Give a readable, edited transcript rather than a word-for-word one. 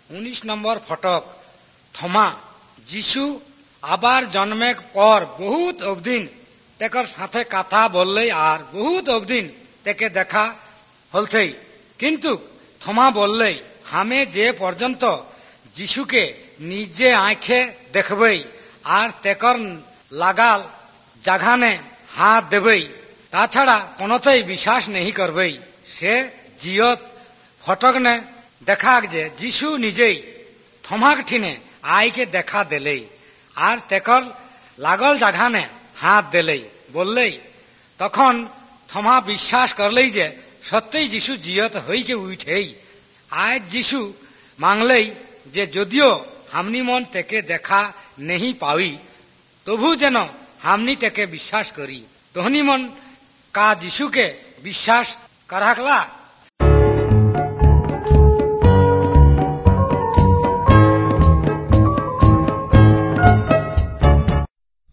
19 নম্বর ফটক থমা যিশু আবার জন্মের পর বহুত অবদিন তেকর সাথে কথা বললেই আর বহুত অবদিন তেকে দেখা হলথেই, কিন্তু থমা বললেই হামে যে পর্যন্ত যিশুকে নিজে আঁখে দেখবেই আর তেকর লাগাল জাঘানে হাত দেবেই, তাছাড়া কোনতেই বিশ্বাস নেই করবেই। সে জিয়ত ফটকনে দেখাক যে যিশু নিজেই থমাক ঠিনে আইকে দেখা দিলেই আর তেকর লাগল জাঘানে হাত দিলেই বললেই, তখন থমা বিশ্বাস করলেই যে সত্যই যিশু জিয়ত হইকে উঠেই। আজ যিশু মাংলেই যে যদিও হামনি মন তেকে দেখা নেই পাই, তবু যেন হামনি তেকে বিশ্বাস করি। তোহনি মন কা যিশুকে বিশ্বাস করাকলা।